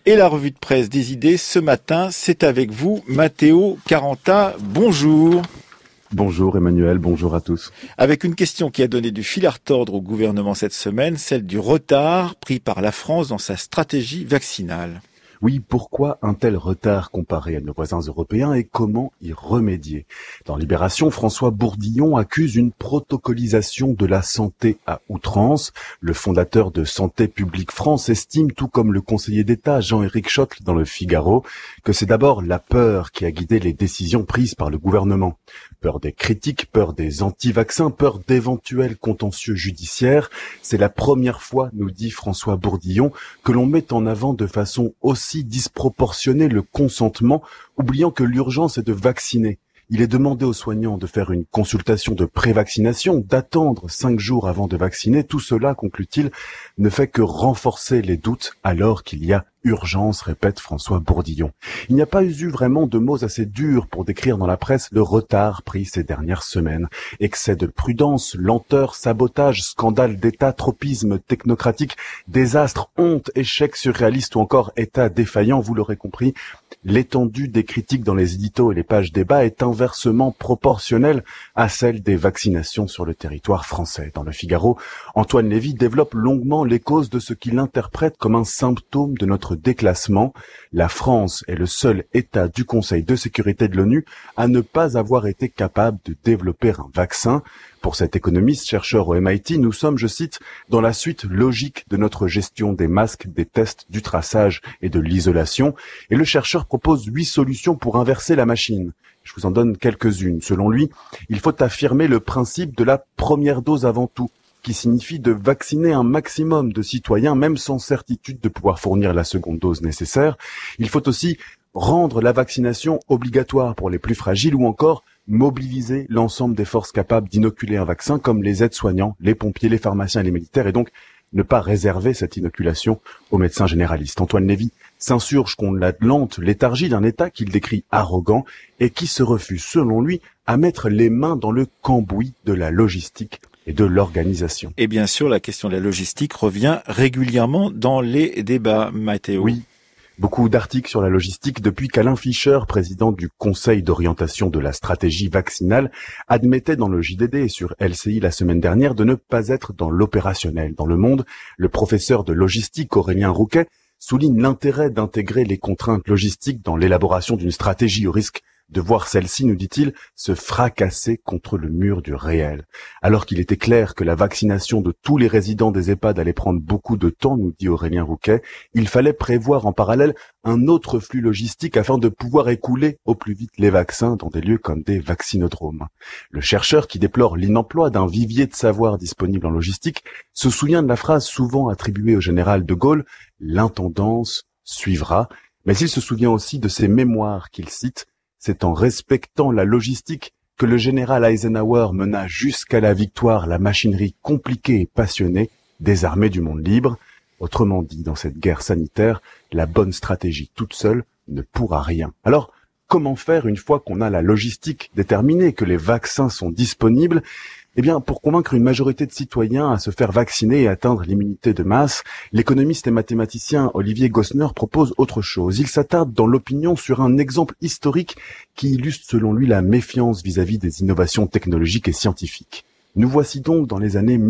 Et la revue de presse des idées, ce matin, c'est avec vous, Matteo Caranta. Bonjour. Bonjour Emmanuel, bonjour à tous. Avec une question qui a donné du fil à retordre au gouvernement cette semaine, celle du retard pris par la France dans sa stratégie vaccinale. Oui, pourquoi un tel retard comparé à nos voisins européens et comment y remédier? Dans Libération, François Bourdillon accuse une protocolisation de la santé à outrance. Le fondateur de Santé publique France estime, tout comme le conseiller d'État Jean-Éric Schottl dans Le Figaro, que c'est d'abord la peur qui a guidé les décisions prises par le gouvernement. Peur des critiques, peur des anti-vaccins, peur d'éventuels contentieux judiciaires. C'est la première fois, nous dit François Bourdillon, que l'on met en avant de façon aussi disproportionnée le consentement, oubliant que l'urgence est de vacciner. Il est demandé aux soignants de faire une consultation de pré-vaccination, d'attendre 5 jours avant de vacciner. Tout cela, conclut-il, ne fait que renforcer les doutes alors qu'il y a urgence, répète François Bourdillon. Il n'y a pas eu vraiment de mots assez durs pour décrire dans la presse le retard pris ces dernières semaines. Excès de prudence, lenteur, sabotage, scandale d'État, tropisme technocratique, désastre, honte, échec surréaliste ou encore État défaillant, vous l'aurez compris. L'étendue des critiques dans les éditos et les pages débat est inversement proportionnelle à celle des vaccinations sur le territoire français. Dans Le Figaro, Antoine Lévy développe longuement les causes de ce qu'il interprète comme un symptôme de notre déclassement. La France est le seul État du Conseil de sécurité de l'ONU à ne pas avoir été capable de développer un vaccin. Pour cet économiste, chercheur au MIT, nous sommes, je cite, dans la suite logique de notre gestion des masques, des tests, du traçage et de l'isolation. Et le chercheur propose 8 solutions pour inverser la machine. Je vous en donne quelques-unes. Selon lui, il faut affirmer le principe de la première dose avant tout, qui signifie de vacciner un maximum de citoyens, même sans certitude de pouvoir fournir la seconde dose nécessaire. Il faut aussi rendre la vaccination obligatoire pour les plus fragiles ou encore mobiliser l'ensemble des forces capables d'inoculer un vaccin comme les aides-soignants, les pompiers, les pharmaciens et les militaires et donc ne pas réserver cette inoculation aux médecins généralistes. Antoine Lévy s'insurge contre la lente léthargie d'un État qu'il décrit arrogant et qui se refuse, selon lui, à mettre les mains dans le cambouis de la logistique et de l'organisation. Et bien sûr, la question de la logistique revient régulièrement dans les débats, Matteo. Oui. Beaucoup d'articles sur la logistique depuis qu'Alain Fischer, président du Conseil d'orientation de la stratégie vaccinale, admettait dans le JDD et sur LCI la semaine dernière de ne pas être dans l'opérationnel. Dans Le Monde, le professeur de logistique Aurélien Rouquet souligne l'intérêt d'intégrer les contraintes logistiques dans l'élaboration d'une stratégie au risque de voir celle-ci, nous dit-il, se fracasser contre le mur du réel. Alors qu'il était clair que la vaccination de tous les résidents des EHPAD allait prendre beaucoup de temps, nous dit Aurélien Rouquet, il fallait prévoir en parallèle un autre flux logistique afin de pouvoir écouler au plus vite les vaccins dans des lieux comme des vaccinodromes. Le chercheur qui déplore l'inemploi d'un vivier de savoir disponible en logistique se souvient de la phrase souvent attribuée au général de Gaulle, « l'intendance suivra », mais il se souvient aussi de ses mémoires qu'il cite. C'est en respectant la logistique que le général Eisenhower mena jusqu'à la victoire la machinerie compliquée et passionnée des armées du monde libre. Autrement dit, dans cette guerre sanitaire, la bonne stratégie toute seule ne pourra rien. Alors, comment faire une fois qu'on a la logistique déterminée, que les vaccins sont disponibles ? Eh bien, pour convaincre une majorité de citoyens à se faire vacciner et atteindre l'immunité de masse, l'économiste et mathématicien Olivier Gosner propose autre chose. Il s'attarde dans l'opinion sur un exemple historique qui illustre selon lui la méfiance vis-à-vis des innovations technologiques et scientifiques. Nous voici donc dans les années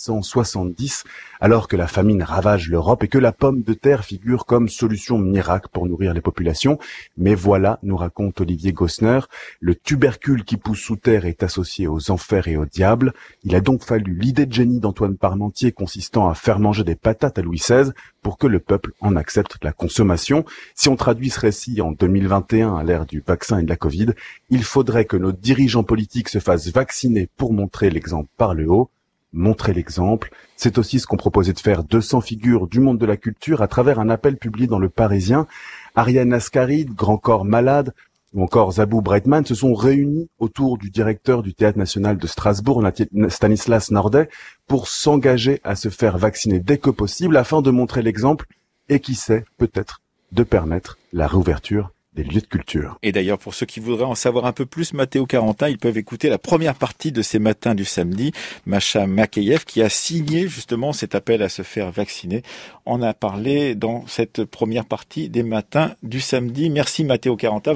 1770, alors que la famine ravage l'Europe et que la pomme de terre figure comme solution miracle pour nourrir les populations. Mais voilà, nous raconte Olivier Gosner, le tubercule qui pousse sous terre est associé aux enfers et au diable. Il a donc fallu l'idée de génie d'Antoine Parmentier consistant à faire manger des patates à Louis XVI pour que le peuple en accepte la consommation. Si on traduit ce récit en 2021 à l'ère du vaccin et de la Covid, il faudrait que nos dirigeants politiques se fassent vacciner pour montrer l'exemple par le haut. Montrer l'exemple, c'est aussi ce qu'ont proposé de faire 200 figures du monde de la culture à travers un appel publié dans Le Parisien. Ariane Ascaride, Grand Corps Malade ou encore Zabou Breitman se sont réunis autour du directeur du Théâtre National de Strasbourg, Stanislas Nordet, pour s'engager à se faire vacciner dès que possible afin de montrer l'exemple et qui sait, peut-être, de permettre la réouverture des lieux de culture. Et d'ailleurs, pour ceux qui voudraient en savoir un peu plus, Matteo Carentin, ils peuvent écouter la première partie de ces matins du samedi. Masha Makeyev, qui a signé justement cet appel à se faire vacciner, en a parlé dans cette première partie des matins du samedi. Merci Matteo Carentin.